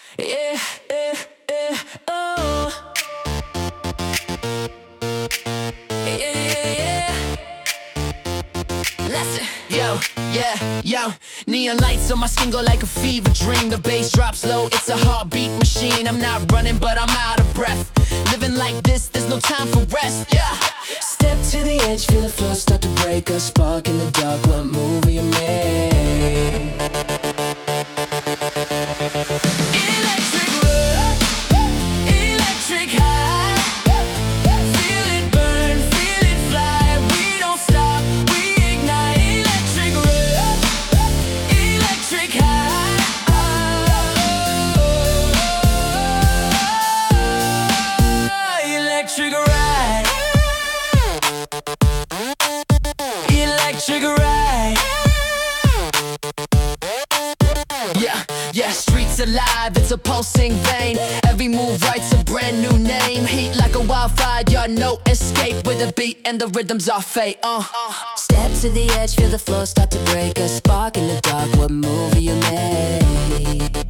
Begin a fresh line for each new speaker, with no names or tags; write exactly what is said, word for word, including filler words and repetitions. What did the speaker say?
Yeah, yeah, yeah, oh. Yeah, yeah, yeah. Listen, yo, yeah, yo. Neon lights on my skin go like a fever dream. The bass drops low, it's a heartbeat machine. I'm not running, but I'm out of breath. Living like this, there's no time for rest, yeah. Step to the edge, feel the flow start to break. A spark in the dark, what movie you made? Electric love, electric high. Feel it burn, feel it fly. We don't stop, we ignite. Electric love, electric high. Electric ride, electric ride. Yeah, yeah, streets alive, it's a pulsing vein. Every move writes a brand new name. Heat like a wildfire, no escape. With the beat and the rhythms are fate, uh. Step to the edge, feel the flow start to break. A spark in the dark, what movie you made?